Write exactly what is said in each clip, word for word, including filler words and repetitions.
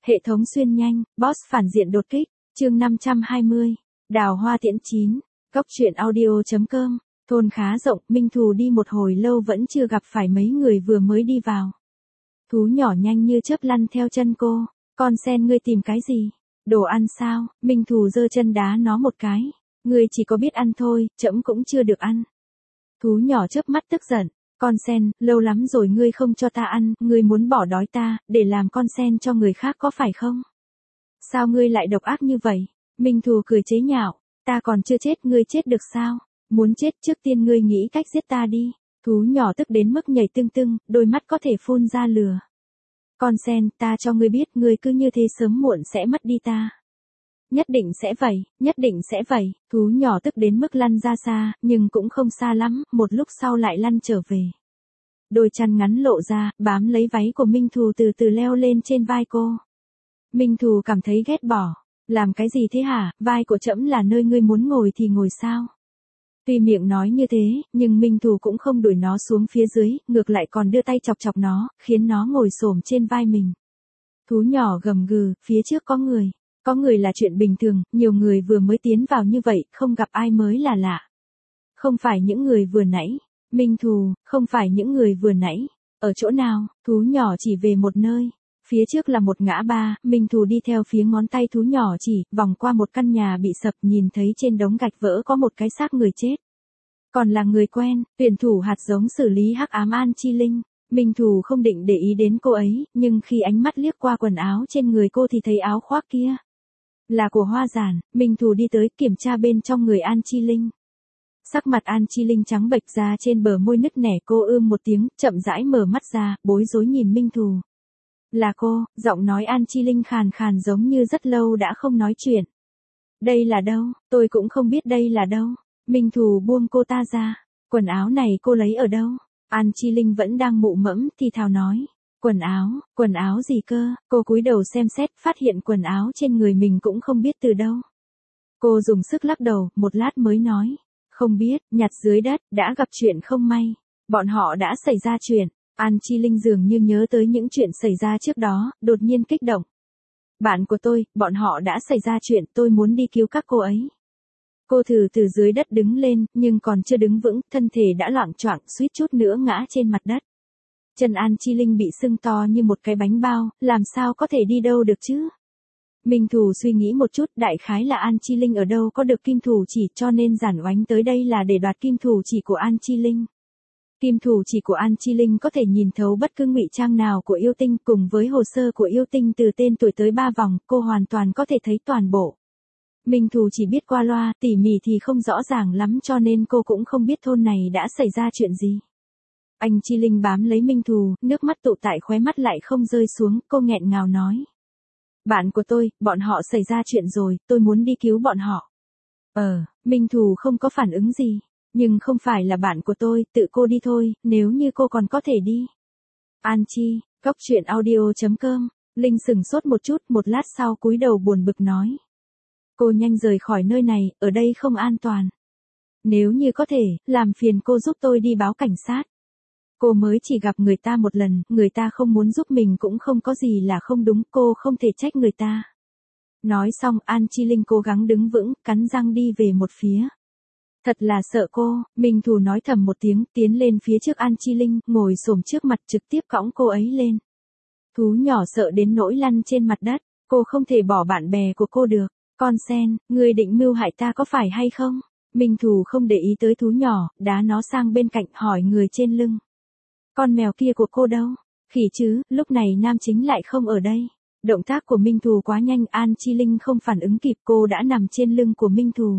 Hệ thống xuyên nhanh, boss phản diện đột kích, chương năm trăm hai mươi, đào hoa tiễn chín, góc truyện audio.com, thôn khá rộng, Minh Thù đi một hồi lâu vẫn chưa gặp phải mấy người vừa mới đi vào. Thú nhỏ nhanh như chớp lăn theo chân cô, con sen ngươi tìm cái gì? Đồ ăn sao? Minh Thù giơ chân đá nó một cái, ngươi chỉ có biết ăn thôi, trẫm cũng chưa được ăn. Thú nhỏ chớp mắt tức giận, con sen, lâu lắm rồi ngươi không cho ta ăn, ngươi muốn bỏ đói ta, để làm con sen cho người khác có phải không? Sao ngươi lại độc ác như vậy? Minh Thù cười chế nhạo, ta còn chưa chết ngươi chết được sao? Muốn chết trước tiên ngươi nghĩ cách giết ta đi. Thú nhỏ tức đến mức nhảy tưng tưng, đôi mắt có thể phun ra lửa. Con sen, ta cho ngươi biết ngươi cứ như thế sớm muộn sẽ mất đi ta. Nhất định sẽ vậy, nhất định sẽ vậy. Thú nhỏ tức đến mức lăn ra xa, nhưng cũng không xa lắm, một lúc sau lại lăn trở về. Đôi chân ngắn lộ ra, bám lấy váy của Minh Thù từ từ leo lên trên vai cô. Minh Thù cảm thấy ghét bỏ. Làm cái gì thế hả, vai của trẫm là nơi ngươi muốn ngồi thì ngồi sao? Tuy miệng nói như thế, nhưng Minh Thù cũng không đuổi nó xuống phía dưới, ngược lại còn đưa tay chọc chọc nó, khiến nó ngồi xổm trên vai mình. Thú nhỏ gầm gừ, phía trước có người. Có người là chuyện bình thường, nhiều người vừa mới tiến vào như vậy, không gặp ai mới là lạ. Không phải những người vừa nãy. Minh Thù, không phải những người vừa nãy. Ở chỗ nào? Thú nhỏ chỉ về một nơi. Phía trước là một ngã ba, Minh Thù đi theo phía ngón tay thú nhỏ chỉ, vòng qua một căn nhà bị sập, nhìn thấy trên đống gạch vỡ có một cái xác người chết. Còn là người quen, tuyển thủ hạt giống xử lý hắc ám An Chi Linh. Minh Thù không định để ý đến cô ấy, nhưng khi ánh mắt liếc qua quần áo trên người cô thì thấy áo khoác kia là của Hoa Giản. Minh Thù đi tới kiểm tra bên trong người An Chi Linh. Sắc mặt An Chi Linh trắng bệch ra, trên bờ môi nứt nẻ, cô ưm một tiếng, chậm rãi mở mắt ra, bối rối nhìn Minh Thù. Là cô, giọng nói An Chi Linh khàn khàn giống như rất lâu đã không nói chuyện. Đây là đâu, tôi cũng không biết đây là đâu. Minh Thù buông cô ta ra, quần áo này cô lấy ở đâu? An Chi Linh vẫn đang mụ mẫm thì thào nói. Quần áo, quần áo gì cơ? Cô cúi đầu xem xét, phát hiện quần áo trên người mình cũng không biết từ đâu. Cô dùng sức lắc đầu, một lát mới nói. Không biết, nhặt dưới đất, đã gặp chuyện không may. Bọn họ đã xảy ra chuyện. An Chi Linh dường như nhớ tới những chuyện xảy ra trước đó, đột nhiên kích động. Bạn của tôi, bọn họ đã xảy ra chuyện, tôi muốn đi cứu các cô ấy. Cô thử từ dưới đất đứng lên, nhưng còn chưa đứng vững, thân thể đã loạng choạng, suýt chút nữa ngã trên mặt đất. Chân An Chi Linh bị sưng to như một cái bánh bao, làm sao có thể đi đâu được chứ? Minh Thù suy nghĩ một chút, đại khái là An Chi Linh ở đâu có được kim thủ chỉ, cho nên giản oánh tới đây là để đoạt kim thủ chỉ của An Chi Linh. Kim thủ chỉ của An Chi Linh có thể nhìn thấu bất cứ ngụy trang nào của yêu tinh, cùng với hồ sơ của yêu tinh từ tên tuổi tới ba vòng, cô hoàn toàn có thể thấy toàn bộ. Minh Thù chỉ biết qua loa, tỉ mỉ thì không rõ ràng lắm, cho nên cô cũng không biết thôn này đã xảy ra chuyện gì. Anh Chi Linh bám lấy Minh Thù, nước mắt tụ tại khóe mắt lại không rơi xuống, cô nghẹn ngào nói. Bạn của tôi, bọn họ xảy ra chuyện rồi, tôi muốn đi cứu bọn họ. Ờ, Minh Thù không có phản ứng gì. Nhưng không phải là bạn của tôi, tự cô đi thôi, nếu như cô còn có thể đi. An Chi, góc truyện audio.com, Linh sừng sốt một chút, một lát sau cúi đầu buồn bực nói. Cô nhanh rời khỏi nơi này, ở đây không an toàn. Nếu như có thể, làm phiền cô giúp tôi đi báo cảnh sát. Cô mới chỉ gặp người ta một lần, người ta không muốn giúp mình cũng không có gì là không đúng, cô không thể trách người ta. Nói xong, An Chi Linh cố gắng đứng vững, cắn răng đi về một phía. Thật là sợ cô, Minh Thù nói thầm một tiếng, tiến lên phía trước An Chi Linh, ngồi xổm trước mặt trực tiếp cõng cô ấy lên. Thú nhỏ sợ đến nỗi lăn trên mặt đất, cô không thể bỏ bạn bè của cô được. Con sen, ngươi định mưu hại ta có phải hay không? Minh Thù không để ý tới thú nhỏ, đá nó sang bên cạnh, hỏi người trên lưng. Con mèo kia của cô đâu? Khỉ chứ, lúc này nam chính lại không ở đây. Động tác của Minh Thù quá nhanh, An Chi Linh không phản ứng kịp, cô đã nằm trên lưng của Minh Thù.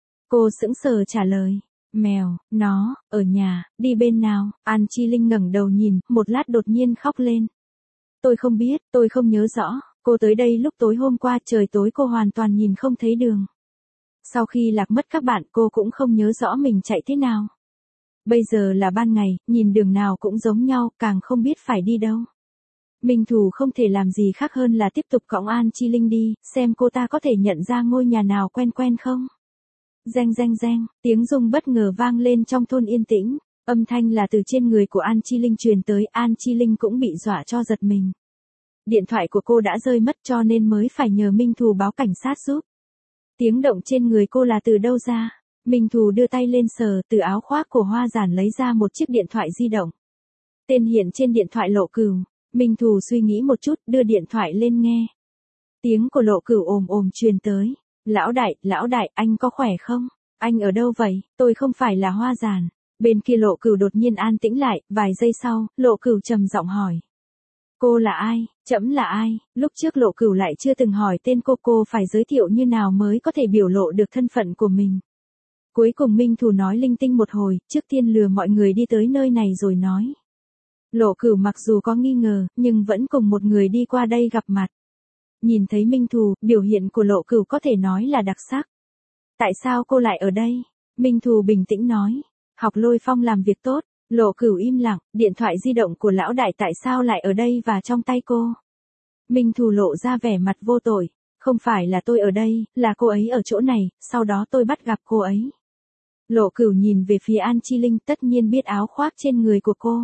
Cô sững sờ trả lời, mèo, nó, ở nhà, đi bên nào? An Chi Linh ngẩng đầu nhìn, một lát đột nhiên khóc lên. Tôi không biết, tôi không nhớ rõ, cô tới đây lúc tối hôm qua, trời tối cô hoàn toàn nhìn không thấy đường. Sau khi lạc mất các bạn, cô cũng không nhớ rõ mình chạy thế nào. Bây giờ là ban ngày, nhìn đường nào cũng giống nhau, càng không biết phải đi đâu. Minh Thù không thể làm gì khác hơn là tiếp tục cõng An Chi Linh đi, xem cô ta có thể nhận ra ngôi nhà nào quen quen không. Reng reng reng, tiếng rung bất ngờ vang lên trong thôn yên tĩnh, âm thanh là từ trên người của An Chi Linh truyền tới, An Chi Linh cũng bị dọa cho giật mình. Điện thoại của cô đã rơi mất cho nên mới phải nhờ Minh Thù báo cảnh sát giúp. Tiếng động trên người cô là từ đâu ra? Minh Thù đưa tay lên sờ, từ áo khoác của Hoa Giản lấy ra một chiếc điện thoại di động. Tên hiện trên điện thoại Lộ Cửu. Minh Thù suy nghĩ một chút, đưa điện thoại lên nghe. Tiếng của Lộ Cửu ồm ồm truyền tới. Lão đại, lão đại, anh có khỏe không? Anh ở đâu vậy? Tôi không phải là Hoa Giản. Bên kia Lộ Cửu đột nhiên an tĩnh lại, vài giây sau, Lộ Cửu trầm giọng hỏi. Cô là ai? Trẫm là ai? Lúc trước Lộ Cửu lại chưa từng hỏi tên cô, cô phải giới thiệu như nào mới có thể biểu lộ được thân phận của mình. Cuối cùng Minh Thù nói linh tinh một hồi, trước tiên lừa mọi người đi tới nơi này rồi nói. Lộ Cửu mặc dù có nghi ngờ, nhưng vẫn cùng một người đi qua đây gặp mặt. Nhìn thấy Minh Thù, biểu hiện của Lộ Cửu có thể nói là đặc sắc. Tại sao cô lại ở đây? Minh Thù bình tĩnh nói. Học Lôi Phong làm việc tốt. Lộ Cửu im lặng, điện thoại di động của lão đại tại sao lại ở đây và trong tay cô? Minh Thù lộ ra vẻ mặt vô tội. Không phải là tôi ở đây, là cô ấy ở chỗ này, sau đó tôi bắt gặp cô ấy. Lộ Cửu nhìn về phía An Chi Linh, tất nhiên biết áo khoác trên người của cô.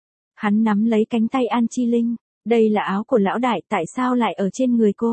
Hắn nắm lấy cánh tay An Chi Linh. Đây là áo của lão đại, tại sao lại ở trên người cô?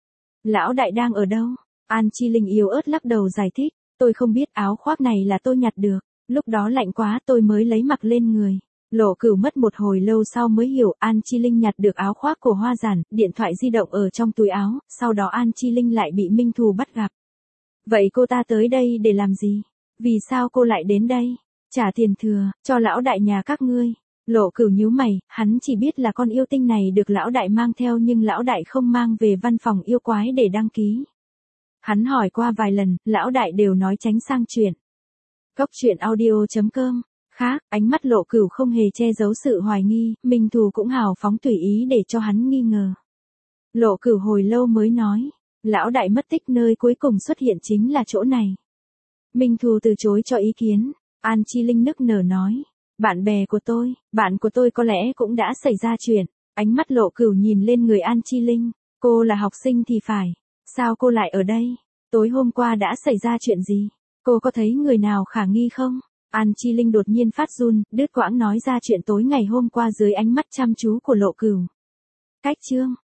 Lão đại đang ở đâu? An Chi Linh yếu ớt lắc đầu giải thích. Tôi không biết, áo khoác này là tôi nhặt được. Lúc đó lạnh quá tôi mới lấy mặc lên người. Lộ Cửu mất một hồi lâu sau mới hiểu An Chi Linh nhặt được áo khoác của Hoa Giản, điện thoại di động ở trong túi áo, sau đó An Chi Linh lại bị Minh Thù bắt gặp. Vậy cô ta tới đây để làm gì? Vì sao cô lại đến đây? Trả tiền thừa, cho lão đại nhà các ngươi. Lộ Cửu nhíu mày, hắn chỉ biết là con yêu tinh này được lão đại mang theo nhưng lão đại không mang về văn phòng yêu quái để đăng ký. Hắn hỏi qua vài lần, lão đại đều nói tránh sang chuyện. Cốc truyện audio chấm com. Khác, ánh mắt Lộ Cửu không hề che giấu sự hoài nghi, Minh Thù cũng hào phóng tùy ý để cho hắn nghi ngờ. Lộ Cửu hồi lâu mới nói, lão đại mất tích nơi cuối cùng xuất hiện chính là chỗ này. Minh Thù từ chối cho ý kiến, An Chi Linh nức nở nói, bạn bè của tôi, bạn của tôi có lẽ cũng đã xảy ra chuyện. Ánh mắt Lộ Cửu nhìn lên người An Chi Linh, cô là học sinh thì phải, sao cô lại ở đây? Tối hôm qua đã xảy ra chuyện gì? Cô có thấy người nào khả nghi không? An Chi Linh đột nhiên phát run, đứt quãng nói ra chuyện tối ngày hôm qua dưới ánh mắt chăm chú của Lộ Cửu. Cách chương